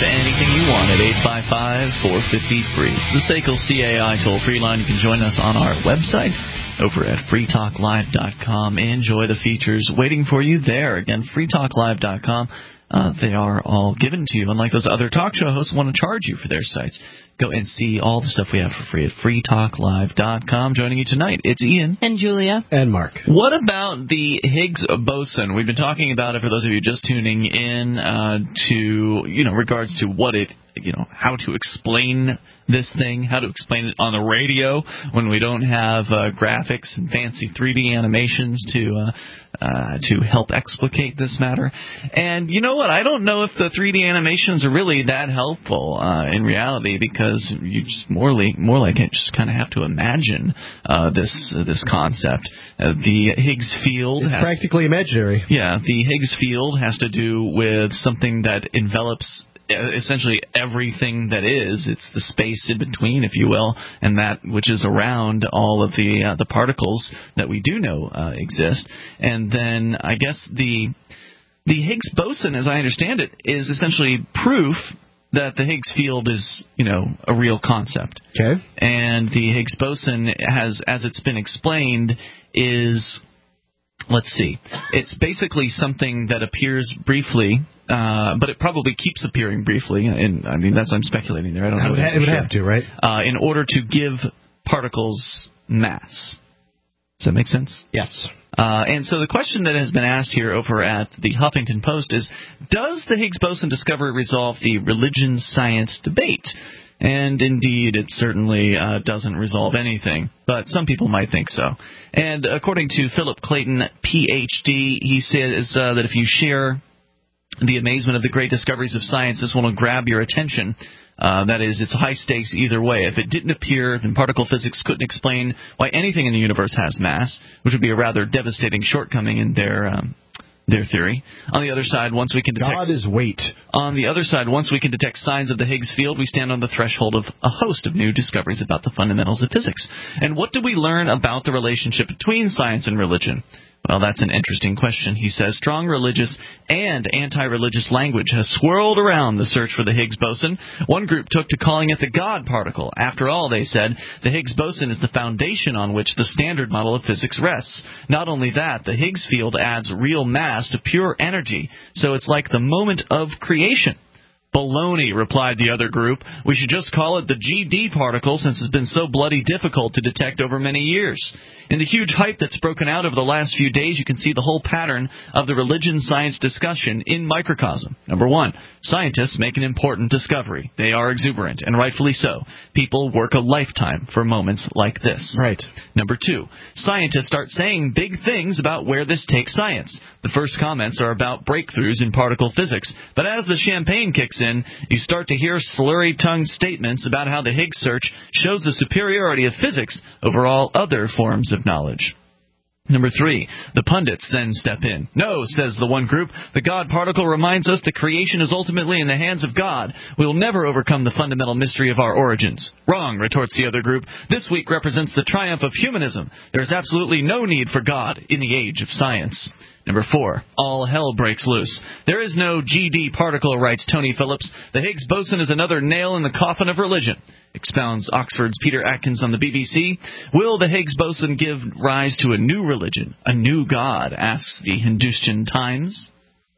anything you want at 855-450-FREE. It's the SACL CAI toll-free line. You can join us on our website over at freetalklive.com. Enjoy the features waiting for you there. Again, freetalklive.com. They are all given to you. Unlike those other talk show hosts who want to charge you for their sites. Go and see all the stuff we have for free at freetalklive.com. Joining you tonight, it's Ian. And Julia. And Mark. What about the Higgs boson? We've been talking about it for those of you just tuning in regards to what it, how to explain this thing, how to explain it on the radio when we don't have graphics and fancy 3D animations to help explicate this matter. And you know what? I don't know if the 3D animations are really that helpful in reality, because you just more like it just kind of have to imagine this concept. The Higgs field is practically imaginary. Yeah, the Higgs field has to do with something that envelops essentially everything that is. It's the space in between, if you will, and that which is around all of the particles that we do know exist. And then I guess the Higgs boson, as I understand it, is essentially proof that the Higgs field is, a real concept. Okay. And the Higgs boson has, as it's been explained, is, let's see, it's basically something that appears briefly, but it probably keeps appearing briefly. And I mean, I'm speculating there. I don't know. It would have to, right? In order to give particles mass. Does that make sense? Yes. And so the question that has been asked here over at the Huffington Post is, does the Higgs boson discovery resolve the religion-science debate? And indeed, it certainly doesn't resolve anything, but some people might think so. And according to Philip Clayton, Ph.D., he says that if you share the amazement of the great discoveries of science, this will grab your attention. That is, it's high stakes either way. If it didn't appear, then particle physics couldn't explain why anything in the universe has mass, which would be a rather devastating shortcoming in their theory. On the other side, once we can detect God is weight. On the other side, once we can detect signs of the Higgs field, we stand on the threshold of a host of new discoveries about the fundamentals of physics. And what do we learn about the relationship between science and religion? Well, that's an interesting question. He says strong religious and anti-religious language has swirled around the search for the Higgs boson. One group took to calling it the God particle. After all, they said, the Higgs boson is the foundation on which the standard model of physics rests. Not only that, the Higgs field adds real mass to pure energy, so it's like the moment of creation. Baloney, replied the other group. We should just call it the GD particle, since it's been so bloody difficult to detect over many years. In the huge hype that's broken out over the last few days, you can see the whole pattern of the religion-science discussion in microcosm. Number one, scientists make an important discovery. They are exuberant, and rightfully so. People work a lifetime for moments like this. Right. Number two, scientists start saying big things about where this takes science. The first comments are about breakthroughs in particle physics, but as the champagne kicks in, you start to hear slurry-tongued statements about how the Higgs search shows the superiority of physics over all other forms of knowledge. Number three, the pundits then step in. No, says the one group, the God particle reminds us that creation is ultimately in the hands of God. We will never overcome the fundamental mystery of our origins. Wrong, retorts the other group. This week represents the triumph of humanism. There is absolutely no need for God in the age of science. Number four, all hell breaks loose. There is no GD particle, writes Tony Phillips. The Higgs boson is another nail in the coffin of religion, expounds Oxford's Peter Atkins on the BBC. Will the Higgs boson give rise to a new religion, a new God, asks the Hindustan Times.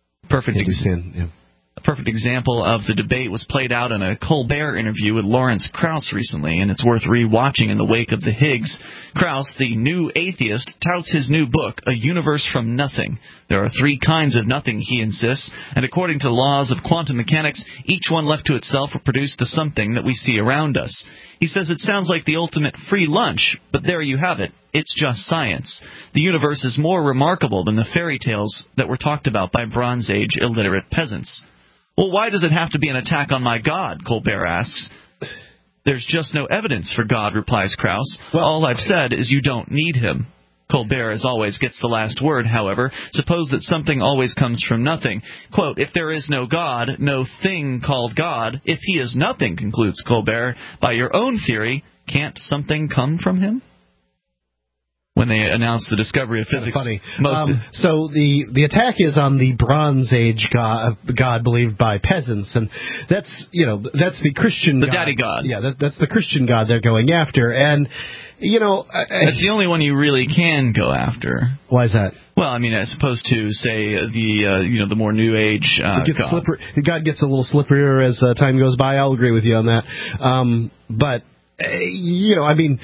A perfect example of the debate was played out in a Colbert interview with Lawrence Krauss recently, and it's worth re-watching in the wake of the Higgs. Krauss, the new atheist, touts his new book, A Universe from Nothing. There are three kinds of nothing, he insists, and according to the laws of quantum mechanics, each one left to itself will produce the something that we see around us. He says it sounds like the ultimate free lunch, but there you have it. It's just science. The universe is more remarkable than the fairy tales that were talked about by Bronze Age illiterate peasants. Well, why does it have to be an attack on my God, Colbert asks. There's just no evidence for God, replies Krauss. Well, all I've said is you don't need him. Colbert, as always, gets the last word, however. Suppose that something always comes from nothing. Quote, if there is no God, no thing called God, if he is nothing, concludes Colbert, by your own theory, can't something come from him? when they announced the discovery of physics. Funny. Most So the attack is on the Bronze Age god believed by peasants, and that's the Christian the god. daddy god. Yeah, that's the Christian god they're going after, and that's the only one you really can go after. Why is that? Well, I mean, as opposed to say the more New Age god. God gets a little slipperier as time goes by. I'll agree with you on that, but. I mean,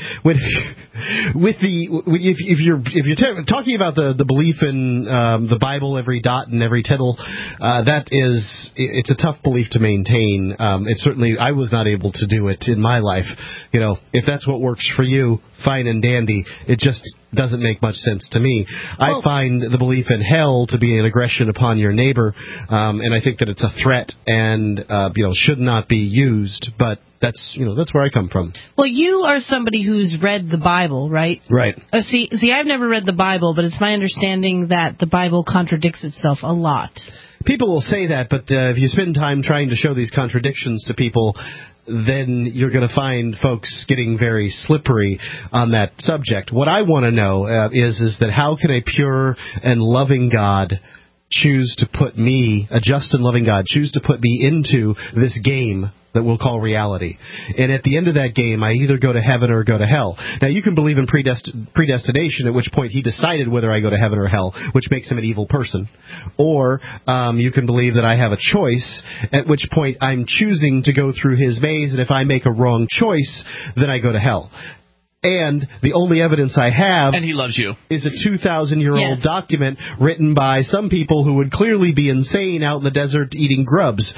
if you're talking about the belief in the Bible, every dot and every tittle, it's a tough belief to maintain. It's certainly I was not able to do it in my life. If that's what works for you, fine and dandy. It just doesn't make much sense to me. I find the belief in hell to be an aggression upon your neighbor, and I think that it's a threat and should not be used. But that's where I come from. Well, you are somebody who's read the Bible, right? Right. See, I've never read the Bible, but it's my understanding that the Bible contradicts itself a lot. People will say that, but if you spend time trying to show these contradictions to people, then you're going to find folks getting very slippery on that subject. What I want to know is that how can a pure and loving God choose to put me, a just and loving God, choose to put me into this game that we'll call reality. And at the end of that game, I either go to heaven or go to hell. Now, you can believe in predestination, at which point he decided whether I go to heaven or hell, which makes him an evil person. Or you can believe that I have a choice, at which point I'm choosing to go through his maze, and if I make a wrong choice, then I go to hell. And the only evidence I have... And he loves you. ...is a 2,000-year-old document written by some people who would clearly be insane out in the desert eating grubs.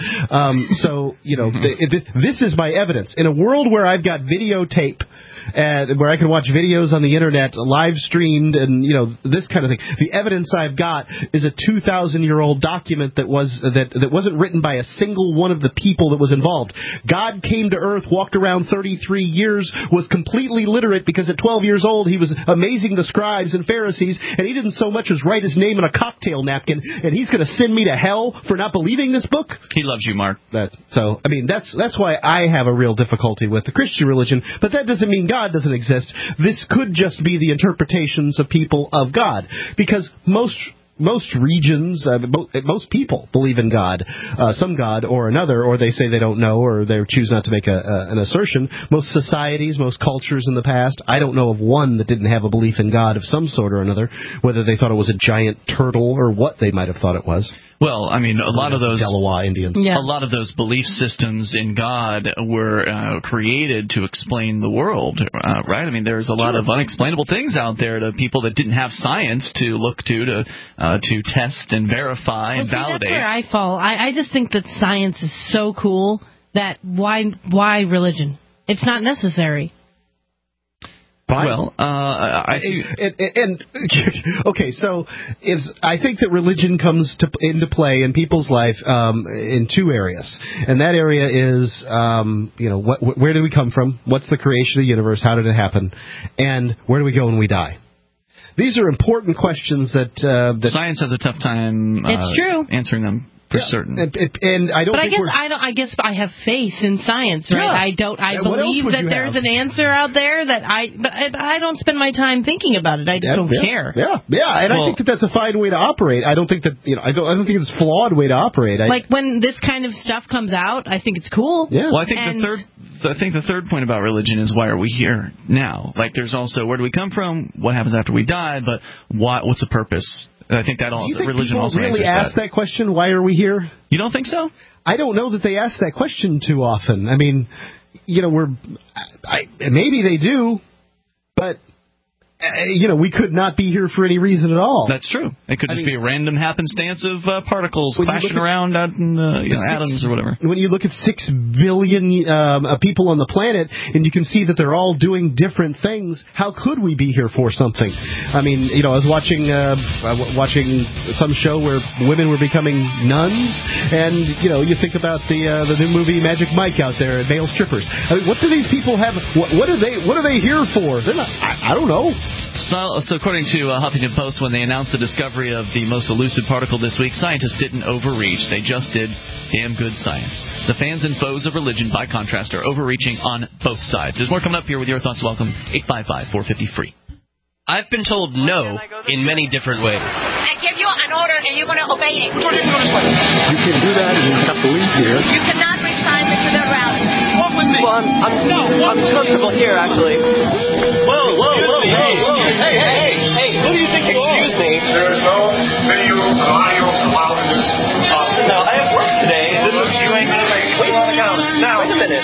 This is my evidence. In a world where I've got videotape, where I can watch videos on the internet, live streamed, and this kind of thing. The evidence I've got is a 2,000-year-old document that wasn't written by a single one of the people that was involved. God came to Earth, walked around 33 years, was completely literate because at 12 years old he was amazing the scribes and Pharisees, and he didn't so much as write his name in a cocktail napkin. And he's going to send me to hell for not believing this book. He loves you, Mark. That's why I have a real difficulty with the Christian religion. But that doesn't mean God doesn't exist. This could just be the interpretations of people of God, because most regions, most people believe in God, some God or another, or they say they don't know, or they choose not to make an assertion. Most societies, most cultures in the past, I don't know of one that didn't have a belief in God of some sort or another, whether they thought it was a giant turtle or what they might have thought it was. Well, I mean, a lot of those Delaware Indians. Yeah. A lot of those belief systems in God were created to explain the world, right? I mean, there's a lot of unexplainable things out there to people that didn't have science to look to test and verify and validate. That's where I fall. I just think that science is so cool that why religion? It's not necessary. Well, I see. Okay, so I think that religion comes into play in people's life in two areas, and that area is, where did we come from? What's the creation of the universe? How did it happen? And where do we go when we die? These are important questions that science has a tough time answering them. For certain. And I don't. But I guess I have faith in science, right? Yeah. I believe that there's an answer out there that I don't spend my time thinking about it. I just don't care. Yeah. And I think that that's a fine way to operate. I don't think that I don't think it's a flawed way to operate. Like when this kind of stuff comes out, I think it's cool. Yeah. Well, I think the third point about religion is why are we here now? Like there's also where do we come from? What happens after we die? But what's the purpose? I think that also religion also really answers ask that question. Why are we here? You don't think so? I don't know that they ask that question too often. I mean, maybe they do, but we could not be here for any reason at all. That's true. It could just be a random happenstance of particles clashing around out in atoms or whatever. When you look at 6 billion people on the planet, and you can see that they're all doing different things, how could we be here for something? I mean, I was watching some show where women were becoming nuns, and you think about the new movie Magic Mike out there, male strippers. I mean, what do these people have? What are they here for? They're not. I don't know. So according to Huffington Post, when they announced the discovery of the most elusive particle this week, scientists didn't overreach. They just did damn good science. The fans and foes of religion, by contrast, are overreaching on both sides. There's more coming up here with your thoughts. Welcome, 855-450-FREE. I've been told no in many different ways. I give you an order and you're going to obey it. You can do that and you have to leave here. You cannot resign me to the rally. Walk with me. Well, I'm comfortable here, actually. Whoa. Hey, who do you think you are? Excuse me. There is no video audio allowed in this office. No, I have work today. You ain't going to make it. Wait on the counter. Now, wait a minute.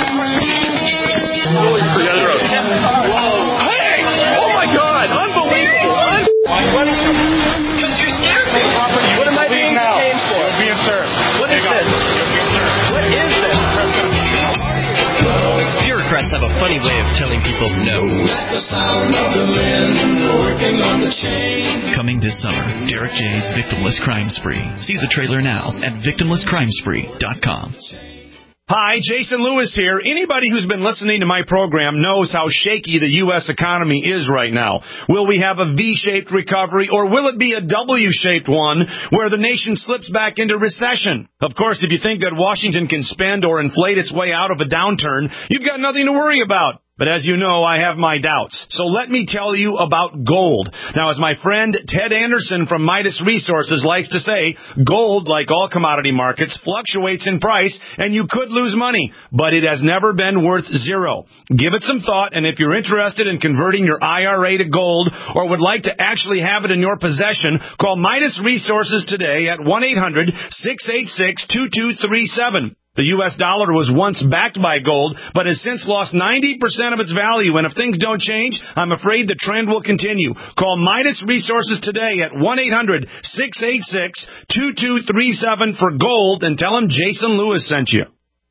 Whoa. Hey! Oh my God! Unbelievable! Why are you running from me? Because you scared me. What am I being detained for? You're being served. What is this? What is this? Bureaucrats have a funny way of telling people no. Coming this summer, Derek J's Victimless Crime Spree. See the trailer now at victimlesscrimespree.com. Hi, Jason Lewis here. Anybody who's been listening to my program knows how shaky the U.S. economy is right now. Will we have a V-shaped recovery, or will it be a W-shaped one where the nation slips back into recession? Of course, if you think that Washington can spend or inflate its way out of a downturn, you've got nothing to worry about. But as you know, I have my doubts. So let me tell you about gold. Now, as my friend Ted Anderson from Midas Resources likes to say, gold, like all commodity markets, fluctuates in price, and you could lose money, but it has never been worth zero. Give it some thought, and if you're interested in converting your IRA to gold or would like to actually have it in your possession, call Midas Resources today at 1-800-686-2237. The U.S. dollar was once backed by gold, but has since lost 90% of its value. And if things don't change, I'm afraid the trend will continue. Call Midas Resources today at 1-800-686-2237 for gold and tell them Jason Lewis sent you.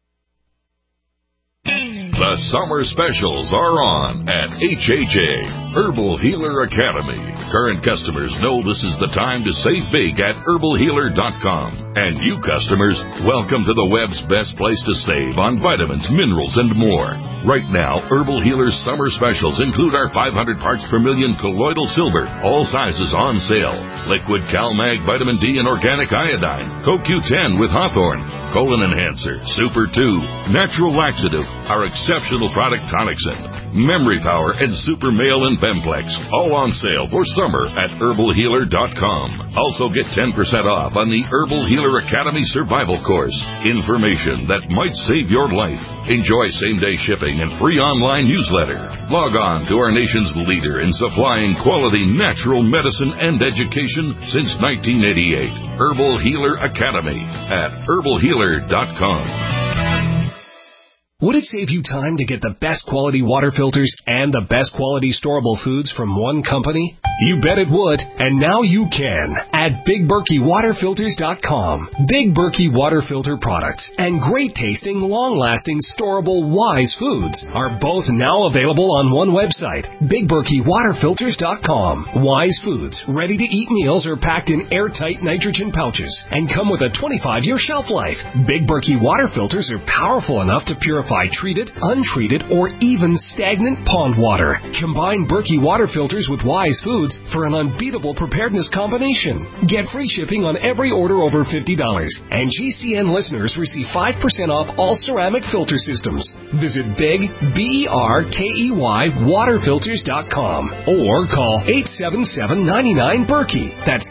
The summer specials are on at HHA, Herbal Healer Academy. Current customers know this is the time to save big at herbalhealer.com. And new customers, welcome to the web's best place to save on vitamins, minerals, and more. Right now, Herbal Healer's summer specials include our 500 parts per million colloidal silver, all sizes on sale. Liquid CalMag Vitamin D and Organic Iodine, CoQ10 with Hawthorne, Colon Enhancer, Super 2, Natural Laxative, our exceptional product Tonicsyn, Memory Power, and Super Male and Bemplex, all on sale for summer at herbalhealer.com. Also get 10% off on the Herbal Healer Academy Survival Course. Information that might save your life. Enjoy same-day shipping and free online newsletter. Log on to our nation's leader in supplying quality natural medicine and education since 1988. Herbal Healer Academy at herbalhealer.com. Would it save you time to get the best quality water filters and the best quality storable foods from one company? You bet it would, and now you can at BigBerkeyWaterFilters.com. Big Berkey Water Filter products and great tasting, long-lasting, storable Wise foods are both now available on one website, BigBerkeyWaterFilters.com. Wise foods, ready-to-eat meals are packed in airtight nitrogen pouches and come with a 25-year shelf life. Big Berkey Water Filters are powerful enough to purify treated, untreated, or even stagnant pond water. Combine Berkey Water Filters with Wise Foods for an unbeatable preparedness combination. Get free shipping on every order over $50, and GCN listeners receive 5% off all ceramic filter systems. Visit Big, BERKEY, waterfilters.com or call 877-99-BERKEY. That's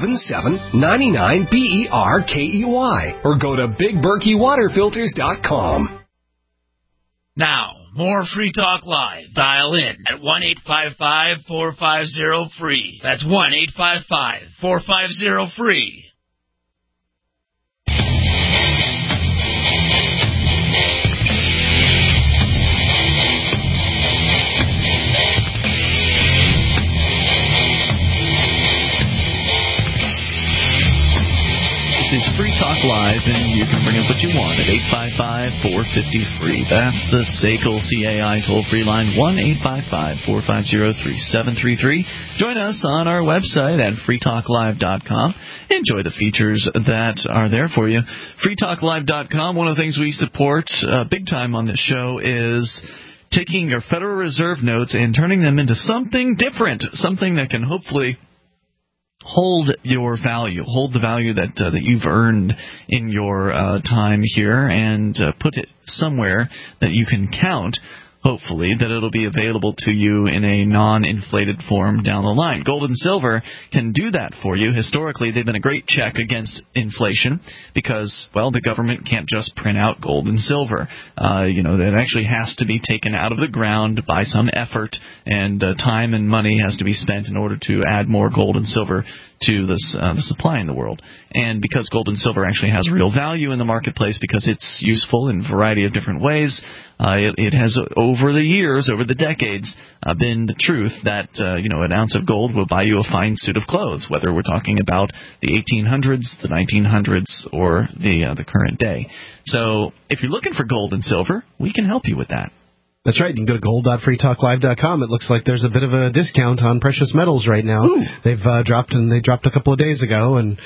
877-99-BERKEY, or go to BigBerkeyWaterFilters.com. Now, more Free Talk Live. Dial in at 1-855-450-FREE. That's 1-855-450-FREE. This is Free Talk Live, and you can bring up what you want at 855-450-FREE. That's the SACL CAI toll-free line, 1-855-450-3733. Join us on our website at freetalklive.com. Enjoy the features that are there for you. freetalklive.com, one of the things we support big time on this show is taking your Federal Reserve notes and turning them into something different, something that can hopefully hold your value, hold the value that you've earned in your time here, and put it somewhere that you can count hopefully, that it'll be available to you in a non-inflated form down the line. Gold and silver can do that for you. Historically, they've been a great check against inflation because, well, the government can't just print out gold and silver. It actually has to be taken out of the ground by some effort, and time and money has to be spent in order to add more gold and silver to the supply in the world. And because gold and silver actually has real value in the marketplace because it's useful in a variety of different ways, it has over the years, over the decades, been the truth that an ounce of gold will buy you a fine suit of clothes, whether we're talking about the 1800s, the 1900s, or the current day. So if you're looking for gold and silver, we can help you with that. That's right. You can go to gold.freetalklive.com. It looks like there's a bit of a discount on precious metals right now. Ooh. They've dropped a couple of days ago, and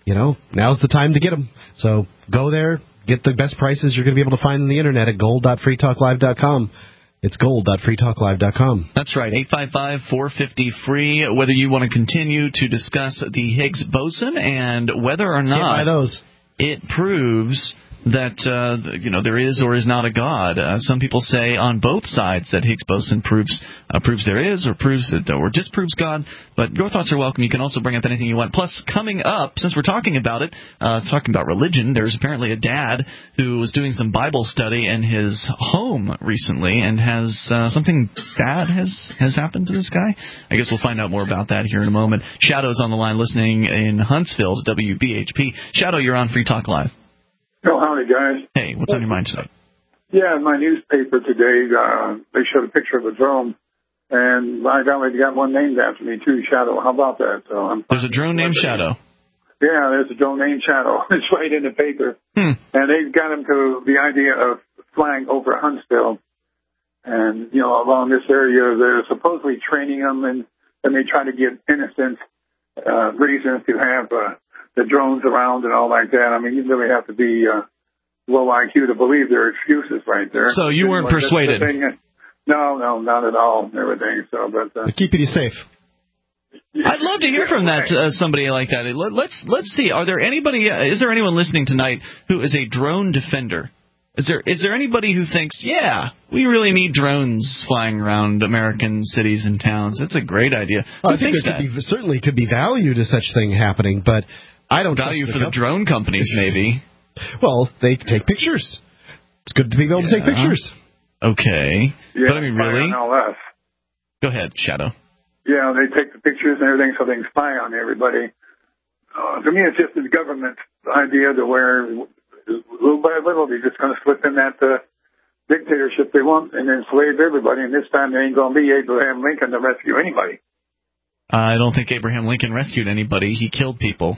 now's the time to get them. So go there, get the best prices you're going to be able to find on the internet at gold.freetalklive.com. It's gold.freetalklive.com. That's right, 855-450-FREE. Whether you want to continue to discuss the Higgs boson and whether or not it proves that there is or is not a God. Some people say on both sides that Higgs boson proves there is or proves that or disproves God. But your thoughts are welcome. You can also bring up anything you want. Plus, coming up, since we're talking about it, talking about religion, there's apparently a dad who was doing some Bible study in his home recently and has something bad has happened to this guy. I guess we'll find out more about that here in a moment. Shadow's on the line listening in Huntsville to WBHP. Shadow, you're on Free Talk Live. Oh, howdy, guys. Hey, what's on your mind today? Yeah, in my newspaper today, they showed a picture of a drone, and by golly, they got one named after me, too, Shadow. How about that? So there's a drone named Shadow? Yeah, there's a drone named Shadow. It's right in the paper. And they've got him to the idea of flying over Huntsville. And, along this area, they're supposedly training them, and they try to get innocent reasons to have the drones around and all like that. I mean, you really have to be low IQ to believe their excuses right there. So you weren't persuaded? No, not at all. Everything. So, but keeping you safe. I'd love to hear from that somebody like that. Let's see. Is there anyone listening tonight who is a drone defender? Is there anybody who thinks, yeah, we really need drones flying around American cities and towns? That's a great idea. I think there certainly could be value to such thing happening, but I don't value for the drone companies, maybe. Well, they take pictures. It's good to be able to take pictures. Okay. Yeah, but I mean, really? Go ahead, Shadow. Yeah, they take the pictures and everything so they can spy on everybody. To me, it's just the government's idea to where little by little they're just going to slip in that dictatorship they want and enslave everybody. And this time they ain't going to be Abraham Lincoln to rescue anybody. I don't think Abraham Lincoln rescued anybody. He killed people.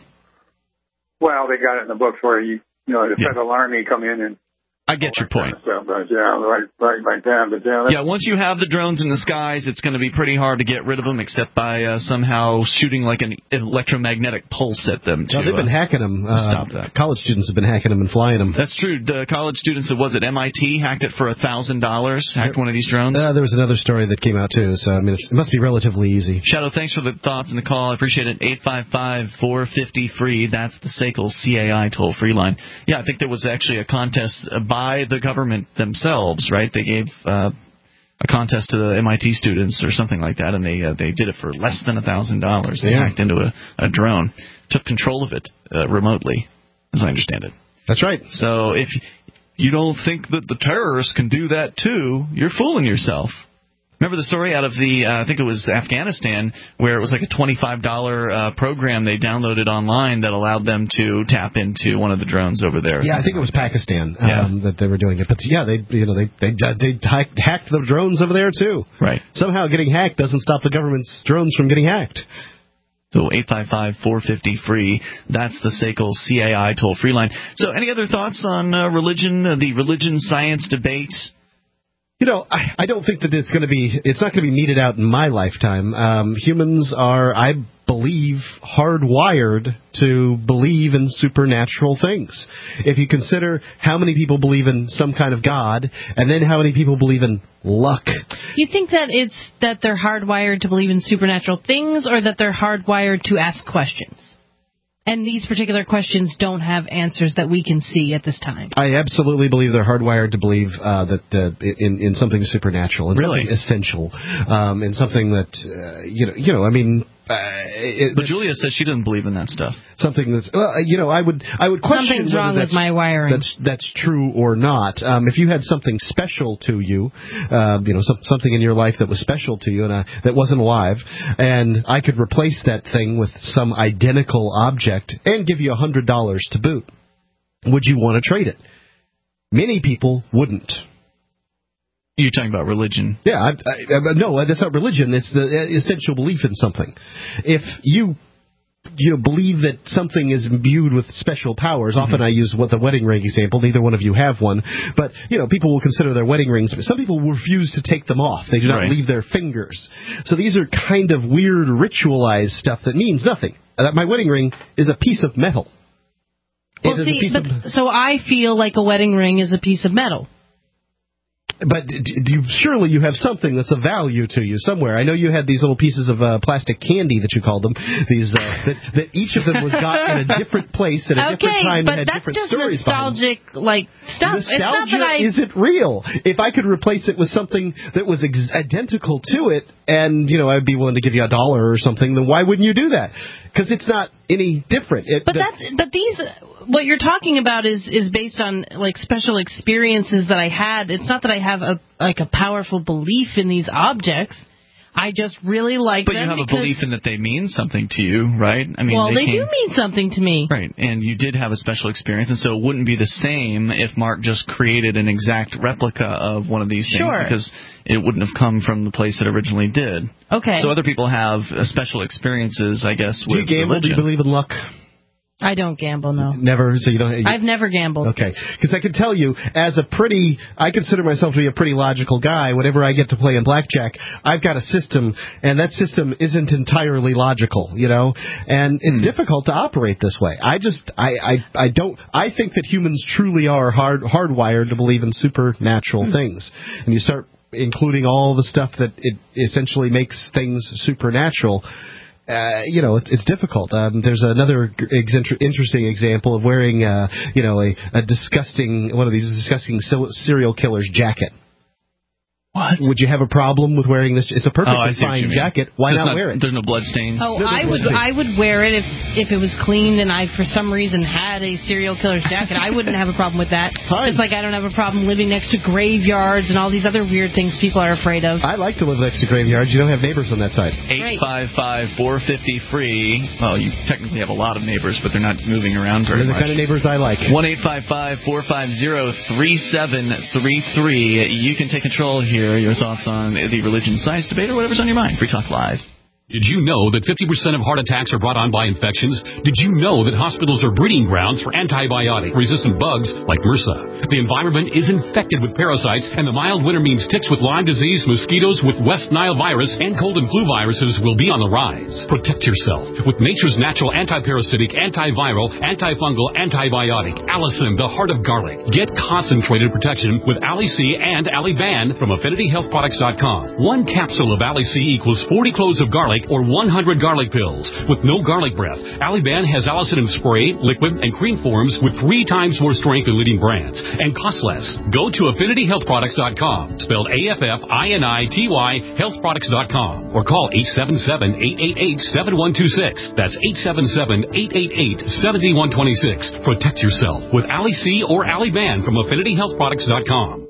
Well, they got it in the books where the Federal Army come in and. I get your point. Kind of stuff, but right like that. But once you have the drones in the skies, it's going to be pretty hard to get rid of them, except by somehow shooting like an electromagnetic pulse at them. They've been hacking them. Stop that. College students have been hacking them and flying them. That's true. The college students, MIT, hacked it for $1,000, hacked one of these drones. There was another story that came out, too, so I mean, it must be relatively easy. Shadow, thanks for the thoughts and the call. I appreciate it. 855-450-FREE. That's the SACL CAI toll-free line. Yeah, I think there was actually a contest by the government themselves, right? They gave a contest to the MIT students or something like that, and they did it for less than $1,000. They hacked into a drone, took control of it remotely, as I understand it. That's right. So if you don't think that the terrorists can do that too, you're fooling yourself. Remember the story out of I think it was Afghanistan, where it was like a $25 program they downloaded online that allowed them to tap into one of the drones over there. Yeah, I think it was Pakistan that they were doing it. But yeah, they hacked the drones over there too. Right. Somehow getting hacked doesn't stop the government's drones from getting hacked. So 855-450-FREE, that's the SACL CAI toll-free line. So any other thoughts on religion, the religion-science debate? I don't think that it's not going to be meted out in my lifetime. Humans are, I believe, hardwired to believe in supernatural things. If you consider how many people believe in some kind of God, and then how many people believe in luck. You think that it's that they're hardwired to believe in supernatural things, or that they're hardwired to ask questions? And these particular questions don't have answers that we can see at this time. I absolutely believe they're hardwired to believe that in something supernatural, in something essential, in something that I mean. But Julia says she doesn't believe in that stuff. Something that's, I would question something's wrong with my wiring. That's true or not. If you had something special to you, something in your life that was special to you and that wasn't alive, and I could replace that thing with some identical object and give you $100 to boot, would you want to trade it? Many people wouldn't. You're talking about religion. Yeah, no, that's not religion. It's the essential belief in something. If you believe that something is imbued with special powers, often I use the wedding ring example. Neither one of you have one, but people will consider their wedding rings. Some people refuse to take them off. They do not leave their fingers. So these are kind of weird ritualized stuff that means nothing. My wedding ring is a piece of metal. So I feel like a wedding ring is a piece of metal. But surely you have something that's of value to you somewhere. I know you had these little pieces of plastic candy that you called them. These that each of them was got in a different place at a different time and had different stories behind them. Okay, but that's just nostalgic stuff. Nostalgia isn't real. If I could replace it with something that was identical to it, and I'd be willing to give you $1 or something, then why wouldn't you do that? Because it's not any different. What you're talking about is based on special experiences that I had. It's not that I have a powerful belief in these objects. I just really like them. But you have a belief in that they mean something to you, right? I mean, they do mean something to me. Right, and you did have a special experience, and so it wouldn't be the same if Mark just created an exact replica of one of these things, because it wouldn't have come from the place it originally did. Okay. So other people have special experiences, I guess, with religion. Do you gamble? Do you believe in luck? I don't gamble, no. Never? So you don't? I've never gambled. Okay. Because I can tell you, I consider myself to be a pretty logical guy. Whenever I get to play in blackjack, I've got a system, and that system isn't entirely logical, and it's difficult to operate this way. I think that humans truly are hardwired to believe in supernatural things. And you start including all the stuff that it essentially makes things supernatural. It's difficult. There's another interesting example of wearing, one of these disgusting serial killer's jacket. What? Would you have a problem with wearing this? It's a perfectly fine jacket. Why not wear it? There's no blood stains. Oh, I would wear it if it was cleaned and I, for some reason, had a serial killer's jacket. I wouldn't have a problem with that. Fine. Just like I don't have a problem living next to graveyards and all these other weird things people are afraid of. I like to live next to graveyards. You don't have neighbors on that side. 855-450-FREE. Well, you technically have a lot of neighbors, but they're not moving around very much. They're the kind of neighbors I like. 1-855-450-3733. You can take control here. Your thoughts on the religion science debate or whatever's on your mind. Free Talk Live. Did you know that 50% of heart attacks are brought on by infections? Did you know that hospitals are breeding grounds for antibiotic-resistant bugs like MRSA? The environment is infected with parasites, and the mild winter means ticks with Lyme disease, mosquitoes with West Nile virus, and cold and flu viruses will be on the rise. Protect yourself with nature's natural antiparasitic, antiviral, antifungal, antibiotic, Allicin, the heart of garlic. Get concentrated protection with Ali-C and Ali-Ban from AffinityHealthProducts.com. One capsule of Ali-C equals 40 cloves of garlic or 100 garlic pills. With no garlic breath, Ali-Ban has Allicin in spray, liquid, and cream forms with 3 times more strength than leading brands and costs less. Go to AffinityHealthProducts.com, spelled AFFINITY, healthproducts.com, or call 877-888-7126. That's 877-888-7126. Protect yourself with Ali-C or Ali-Ban from AffinityHealthProducts.com.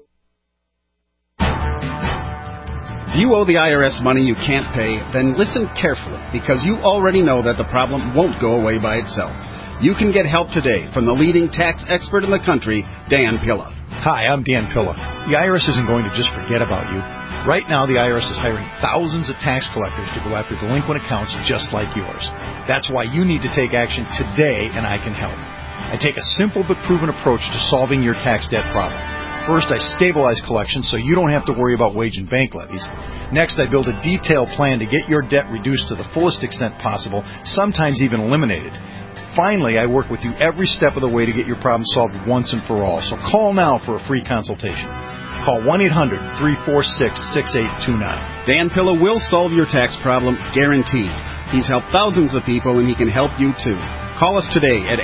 If you owe the IRS money you can't pay, then listen carefully, because you already know that the problem won't go away by itself. You can get help today from the leading tax expert in the country, Dan Pilla. Hi, I'm Dan Pilla. The IRS isn't going to just forget about you. Right now, the IRS is hiring thousands of tax collectors to go after delinquent accounts just like yours. That's why you need to take action today, and I can help. I take a simple but proven approach to solving your tax debt problem. First, I stabilize collections so you don't have to worry about wage and bank levies. Next, I build a detailed plan to get your debt reduced to the fullest extent possible, sometimes even eliminated. Finally, I work with you every step of the way to get your problem solved once and for all. So call now for a free consultation. Call 1-800-346-6829. Dan Pilla will solve your tax problem, guaranteed. He's helped thousands of people, and he can help you too. Call us today at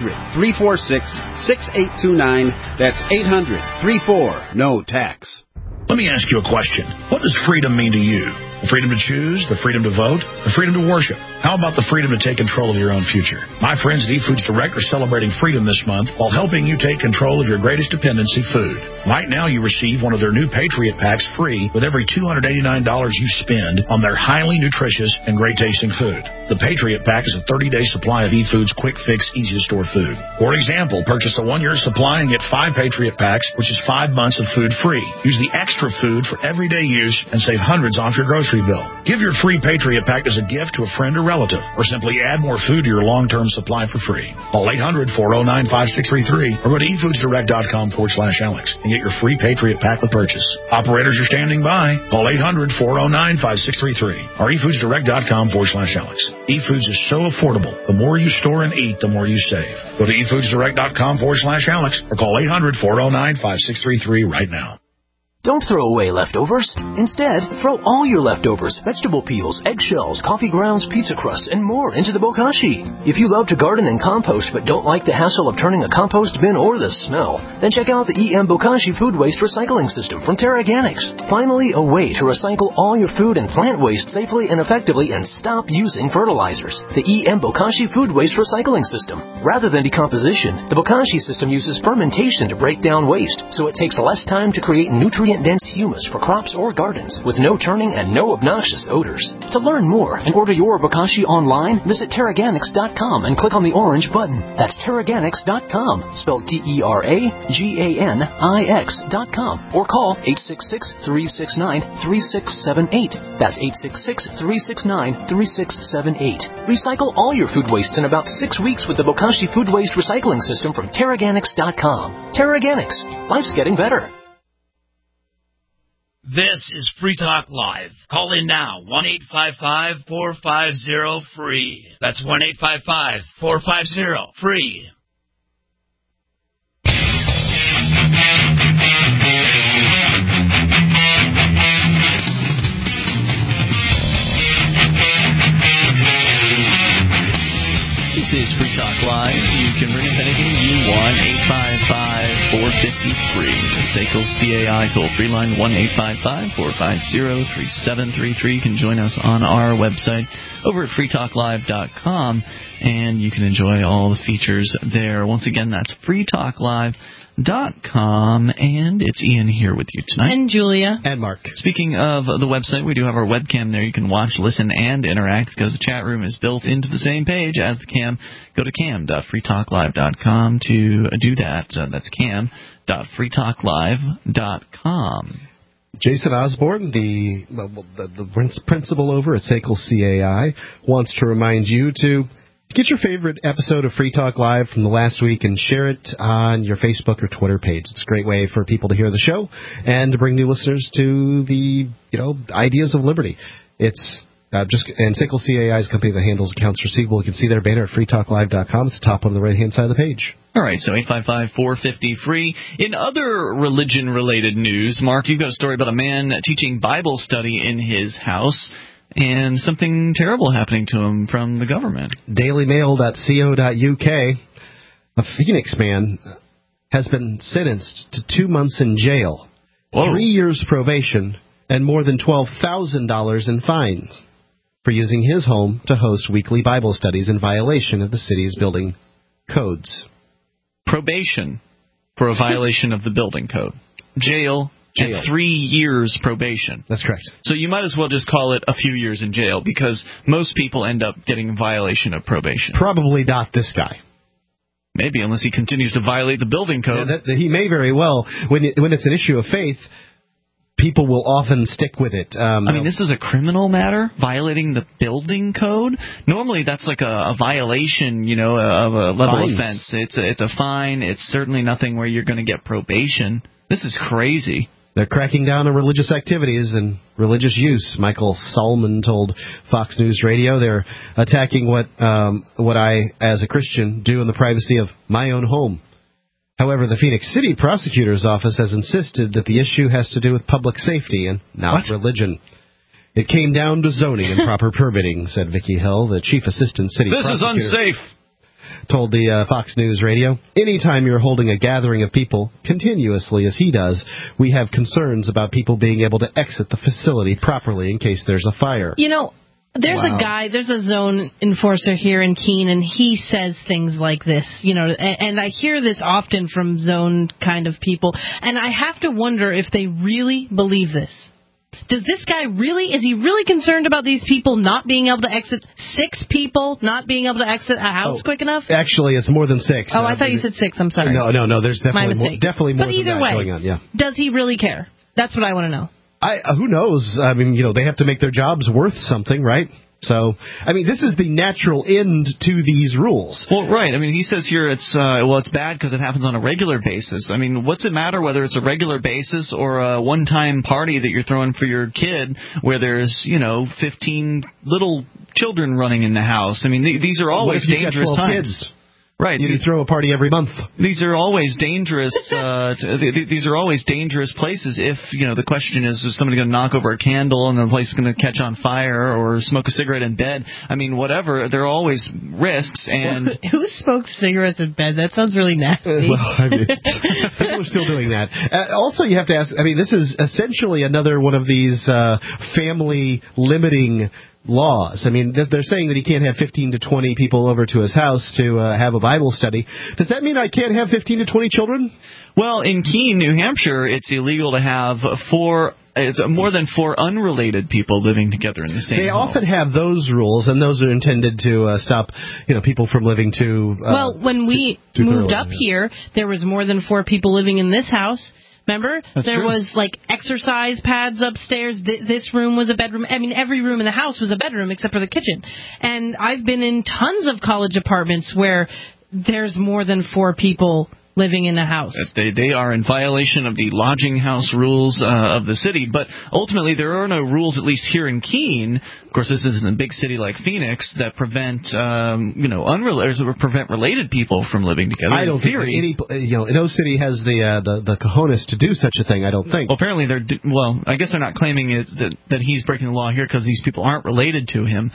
800-346-6829. That's 800-34-NO-TAX. Let me ask you a question. What does freedom mean to you? The freedom to choose, the freedom to vote, the freedom to worship. How about the freedom to take control of your own future? My friends at eFoods Direct are celebrating freedom this month while helping you take control of your greatest dependency, food. Right now, you receive one of their new Patriot Packs free with every $289 you spend on their highly nutritious and great-tasting food. The Patriot Pack is a 30-day supply of eFoods quick-fix, easy-to-store food. For example, purchase a 1-year supply and get 5 Patriot Packs, which is 5 months of food free. Use the extra food for everyday use and save hundreds off your grocery bill. Give your free Patriot Pack as a gift to a friend or relative, or simply add more food to your long-term supply for free. Call 800-409-5633 or go to efoodsdirect.com/Alex and get your free Patriot Pack with purchase. Operators are standing by. Call 800-409-5633 or efoodsdirect.com/Alex. eFoods is so affordable. The more you store and eat, the more you save. Go to efoodsdirect.com/Alex or call 800-409-5633 right now. Don't throw away leftovers. Instead, throw all your leftovers, vegetable peels, eggshells, coffee grounds, pizza crusts, and more into the bokashi. If you love to garden and compost but don't like the hassle of turning a compost bin or the smell, then check out the EM Bokashi Food Waste Recycling System from TerraGanix. Finally, a way to recycle all your food and plant waste safely and effectively and stop using fertilizers. The EM Bokashi Food Waste Recycling System. Rather than decomposition, the Bokashi system uses fermentation to break down waste, so it takes less time to create nutrient-dense humus for crops or gardens with no turning and no obnoxious odors. To learn more and order your Bokashi online, visit TerraGanix.com and click on the orange button. That's TerraGanix.com, spelled TerraGanix.com, or call 866-369-3678. That's 866-369-3678. Recycle all your food wastes in about 6 weeks with the Bokashi Food Waste Recycling System from TerraGanix.com. TerraGanix. Life's getting better. This is Free Talk Live. Call in now, 1-855-450-FREE. That's 1-855-450-FREE. This is Free Talk Live. You can bring up anything you want. 855-450-FREE. The SACL CAI toll-free line, 1-855-450-3733. You can join us on our website over at freetalklive.com, and you can enjoy all the features there. Once again, that's freetalklive.com, and it's Ian here with you tonight. And Julia. And Mark. Speaking of the website, we do have our webcam there. You can watch, listen, and interact because the chat room is built into the same page as the cam. Go to cam.freetalklive.com to do that. That's cam.freetalklive.com. Jason Osborne, the principal over at SACL CAI, wants to remind you to get your favorite episode of Free Talk Live from the last week and share it on your Facebook or Twitter page. It's a great way for people to hear the show and to bring new listeners to the ideas of liberty. It's and SACL CAI is a company that handles accounts receivable. You can see their banner at freetalklive.com. It's the top on the right-hand side of the page. All right, so 855-450-FREE. In other religion-related news, Mark, you've got a story about a man teaching Bible study in his house and something terrible happening to him from the government. DailyMail.co.uk, a Phoenix man has been sentenced to 2 months in jail, 3 years probation, and more than $12,000 in fines for using his home to host weekly Bible studies in violation of the city's building codes. Probation for a violation of the building code. Jail. And 3 years probation. That's correct. So you might as well just call it a few years in jail because most people end up getting a violation of probation. Probably not this guy. Maybe, unless he continues to violate the building code. Yeah, he may very well. When it's an issue of faith, people will often stick with it. This is a criminal matter, violating the building code. Normally, that's like a violation, of a level offense. It's a fine. It's certainly nothing where you're going to get probation. This is crazy. They're cracking down on religious activities and religious use. Michael Solomon told Fox News Radio they're attacking what I, as a Christian, do in the privacy of my own home. However, the Phoenix City Prosecutor's Office has insisted that the issue has to do with public safety and not religion. It came down to zoning and proper permitting, said Vicky Hill, the chief assistant city prosecutor. This is unsafe. told the Fox News Radio, anytime you're holding a gathering of people continuously as he does, we have concerns about people being able to exit the facility properly in case there's a fire. You know, there's a zone enforcer here in Keene, and he says things like this, you know, and I hear this often from zone kind of people, and I have to wonder if they really believe this. Does this guy is he really concerned about these people not being able to exit, 6 people not being able to exit a house quick enough? Actually, it's more than 6. Oh, I thought you said 6, I'm sorry. No, there's definitely more but than that way, going on, yeah. Does he really care? That's what I want to know. Who knows? I mean, you know, they have to make their jobs worth something, right? So, I mean, this is the natural end to these rules. Well, right. I mean, he says here it's bad because it happens on a regular basis. I mean, what's it matter whether it's a regular basis or a one-time party that you're throwing for your kid where there's, 15 little children running in the house? I mean, these are always dangerous times. Kids? Right. You throw a party every month. These are always dangerous. These are always dangerous places. If the question is somebody going to knock over a candle and the place is going to catch on fire, or smoke a cigarette in bed? I mean, whatever. There are always risks. And who smokes cigarettes in bed? That sounds really nasty. Well, I mean, people are still doing that. Also, you have to ask. I mean, this is essentially another one of these family limiting laws. I mean, they're saying that he can't have 15 to 20 people over to his house to have a Bible study. Does that mean I can't have 15 to 20 children? Well, in Keene, New Hampshire, it's illegal to have more than 4 unrelated people living together in the same home. They often have those rules, and those are intended to stop, people from living too. Well, when we moved up here, there was more than 4 people living in this house. Remember? There was, exercise pads upstairs. This room was a bedroom. I mean, every room in the house was a bedroom except for the kitchen. And I've been in tons of college apartments where there's more than 4 people living in a house. They are in violation of the lodging house rules of the city. But ultimately, there are no rules, at least here in Keene. Of course, this isn't a big city like Phoenix that prevent, prevent related people from living together. I don't think no city has the cojones to do such a thing. I don't think. Well, apparently I guess they're not claiming that he's breaking the law here because these people aren't related to him.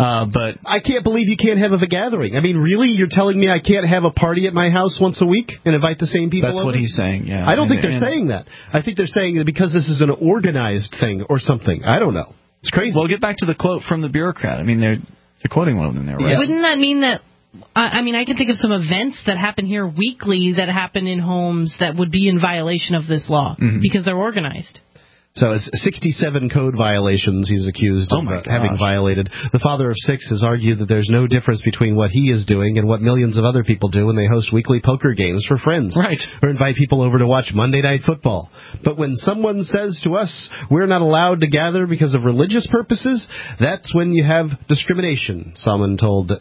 But I can't believe you can't have a gathering. I mean, really, you're telling me I can't have a party at my house once a week and invite the same people? That's over? What he's saying. Yeah. I don't think they're saying that. I think they're saying that because this is an organized thing or something. I don't know. It's crazy. Well, get back to the quote from the bureaucrat. I mean, they're quoting one of them there, right? Yeah. Wouldn't that mean that? I mean, I can think of some events that happen here weekly that happen in homes that would be in violation of this law because they're organized. So it's 67 code violations he's accused of having violated. The father of 6 has argued that there's no difference between what he is doing and what millions of other people do when they host weekly poker games for friends. Right. Or invite people over to watch Monday Night Football. But when someone says to us we're not allowed to gather because of religious purposes, that's when you have discrimination, Salmon told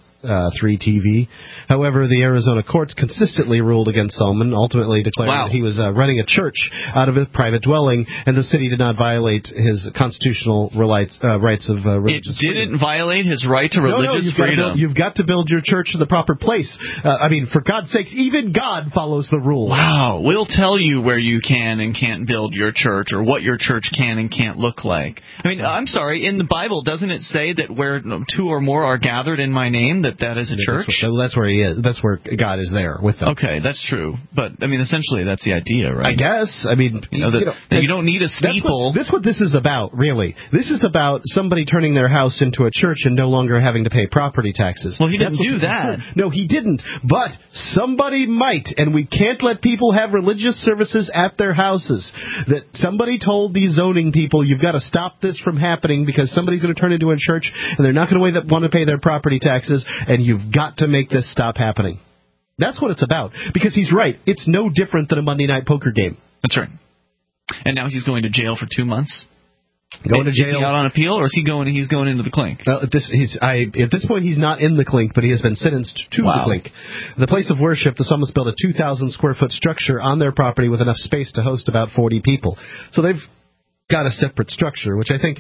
3TV. However, the Arizona courts consistently ruled against Salmon, ultimately declaring that he was running a church out of a private dwelling, and the city did not violate his constitutional rights of religious freedom. It didn't violate his right to religious freedom. You've got to build your church in the proper place. I mean, for God's sakes, even God follows the rules. Wow. We'll tell you where you can and can't build your church or what your church can and can't look like. I mean, I'm sorry, in the Bible, doesn't it say that where 2 or more are gathered in my name, that is a church? That's where he is. That's where God is there with them. Okay, that's true. But, I mean, essentially, that's the idea, right? I guess. I mean, you don't need a steeple. That's what this is about, really. This is about somebody turning their house into a church and no longer having to pay property taxes. Well, he didn't do that. No, he didn't. But somebody might, and we can't let people have religious services at their houses. That somebody told these zoning people, you've got to stop this from happening because somebody's going to turn into a church and they're not going to want to pay their property taxes, and you've got to make this stop happening. That's what it's about. Because he's right. It's no different than a Monday night poker game. That's right. And now he's going to jail for 2 months? Going to jail. Is he out on appeal, or is he's going into the clink? At this point, he's not in the clink, but he has been sentenced to the clink. The place of worship, the psalmist built a 2,000-square-foot structure on their property with enough space to host about 40 people. So they've got a separate structure, which I think